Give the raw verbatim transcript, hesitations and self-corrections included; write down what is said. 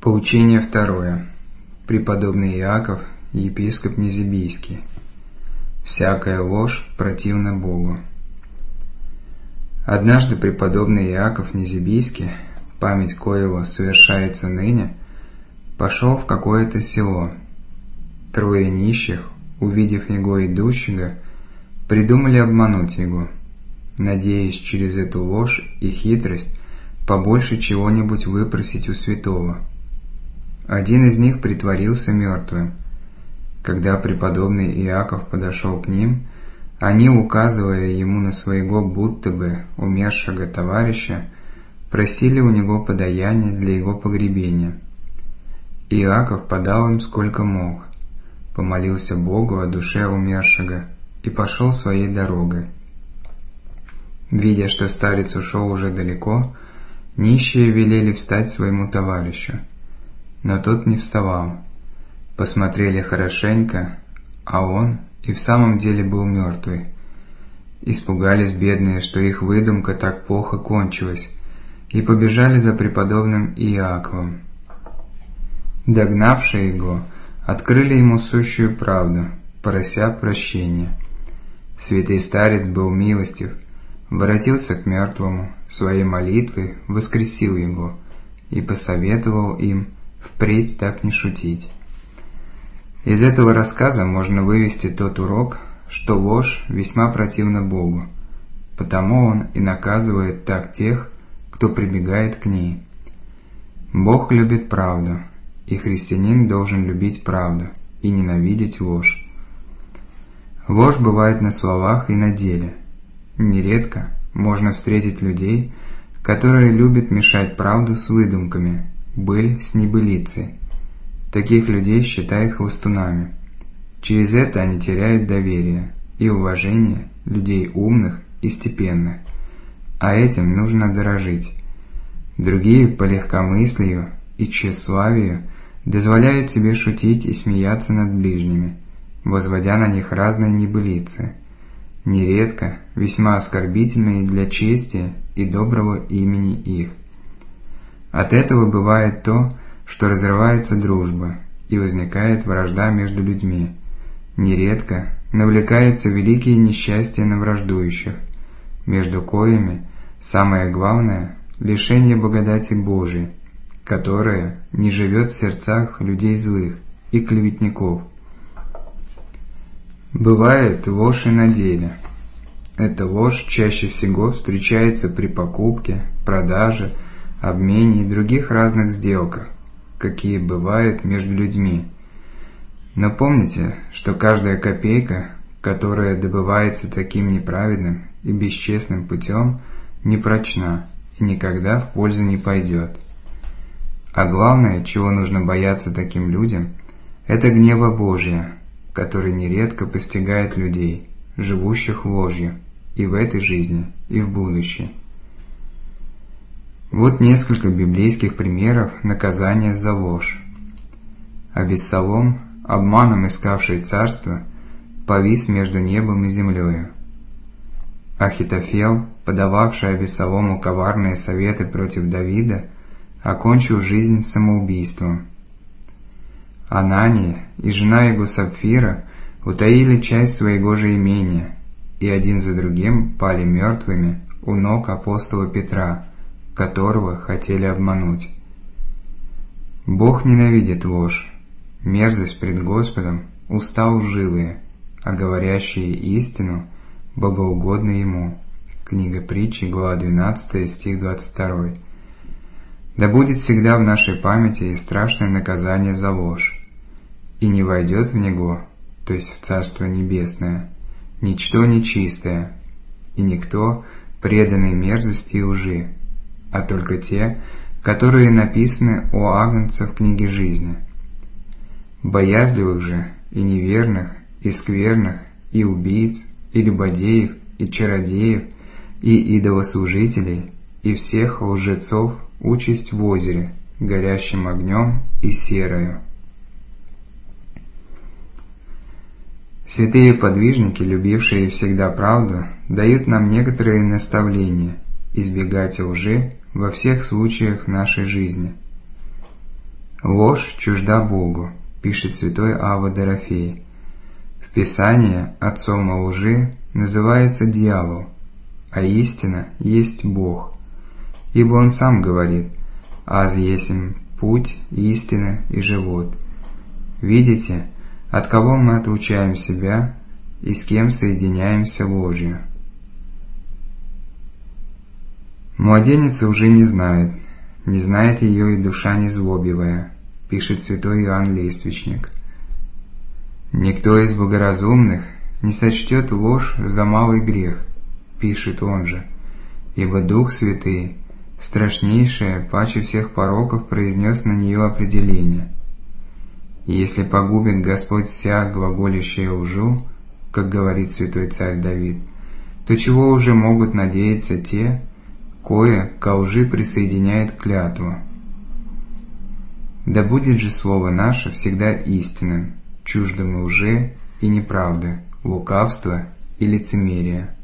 Поучение второе. Преподобный Иаков, епископ Незебийский. Всякая ложь противна Богу. Однажды преподобный Иаков Незебийский, память коего совершается ныне, пошел в какое-то село. Трое нищих, увидев его идущего, придумали обмануть его, надеясь через эту ложь и хитрость побольше чего-нибудь выпросить у святого. Один из них притворился мертвым. Когда преподобный Иаков подошел к ним, они, указывая ему на своего будто бы умершего товарища, просили у него подаяние для его погребения. Иаков подал им сколько мог, помолился Богу о душе умершего и пошел своей дорогой. Видя, что старец ушел уже далеко, нищие велели встать своему товарищу. Но тот не вставал. Посмотрели хорошенько, а он и в самом деле был мертвый. Испугались бедные, что их выдумка так плохо кончилась, и побежали за преподобным Иаковом. Догнавшие его, открыли ему сущую правду, прося прощения. Святый старец был милостив, воротился к мертвому, своей молитвой воскресил его и посоветовал им впредь так не шутить. Из этого рассказа можно вывести тот урок, что ложь весьма противна Богу, потому Он и наказывает так тех, кто прибегает к ней. Бог любит правду, и христианин должен любить правду и ненавидеть ложь. Ложь бывает на словах и на деле. Нередко можно встретить людей, которые любят мешать правду с выдумками, быль с небылицей. Таких людей считают хвостунами. Через это они теряют доверие и уважение людей умных и степенных, а этим нужно дорожить. Другие по легкомыслию и тщеславию дозволяют себе шутить и смеяться над ближними, возводя на них разные небылицы, нередко весьма оскорбительные для чести и доброго имени их. От этого бывает то, что разрывается дружба и возникает вражда между людьми. Нередко навлекаются великие несчастья на враждующих, между коими самое главное – лишение благодати Божией, которая не живет в сердцах людей злых и клеветников. Бывает ложь и на деле. Эта ложь чаще всего встречается при покупке, продаже, обмене и других разных сделках, какие бывают между людьми. Но помните, что каждая копейка, которая добывается таким неправедным и бесчестным путем, непрочна и никогда в пользу не пойдет. А главное, чего нужно бояться таким людям, это гнева Божия, который нередко постигает людей, живущих ложью, и в этой жизни, и в будущей. Вот несколько библейских примеров наказания за ложь. Авессалом, обманом искавший царство, повис между небом и землею. Ахитофел, подававший Авессалому коварные советы против Давида, окончил жизнь самоубийством. Анания и жена его Сапфира утаили часть своего же имения, и один за другим пали мертвыми у ног апостола Петра, которого хотели обмануть. Бог ненавидит ложь, мерзость пред Господом уста лживые, а говорящие истину богоугодны Ему. Книга Притчи, глава двенадцатая, стих двадцать второй. Да будет всегда в нашей памяти и страшное наказание за ложь, и не войдет в него, то есть в Царство Небесное, ничто нечистое, и никто, преданный мерзости и лжи, а только те, которые написаны у Агнца в книге жизни. Боязливых же, и неверных, и скверных, и убийц, и любодеев, и чародеев, и идолослужителей, и всех лжецов участь в озере, горящим огнем и серою. Святые подвижники, любившие всегда правду, дают нам некоторые наставления избегать лжи во всех случаях нашей жизни. Ложь чужда Богу, пишет святой Авва Дорофей. В Писании отцом лжи называется дьявол, а истина есть Бог. Ибо он сам говорит: «Аз есмь путь, истина и живот». Видите, от кого мы отлучаем себя и с кем соединяемся ложью. Младенец лжи не знает, не знает ее и душа незлобивая, пишет святой Иоанн Лествичник. Никто из богоразумных не сочтет ложь за малый грех, пишет он же, ибо Дух Святый, страшнейшее, паче всех пороков, произнес на нее определение. И если погубит Господь вся глаголящая лжу, как говорит святой царь Давид, то чего уже могут надеяться те, кое ко лжи присоединяет клятву? Да будет же слово наше всегда истинным, чуждым лжи и неправды, лукавства и лицемерия.